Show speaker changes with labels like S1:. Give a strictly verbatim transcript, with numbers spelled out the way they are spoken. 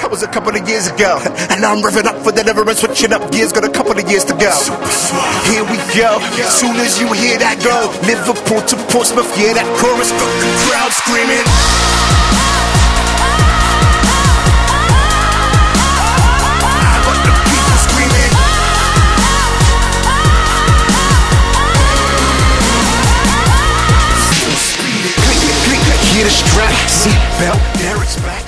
S1: That was a couple of years ago. And now I'm revving up for deliverance, switching up gears, got a couple of years to go. Here we go. Soon as you hear that go, Liverpool to Portsmouth, yeah, that chorus got the crowd screaming. Hear the strap, seatbelt, there it's back.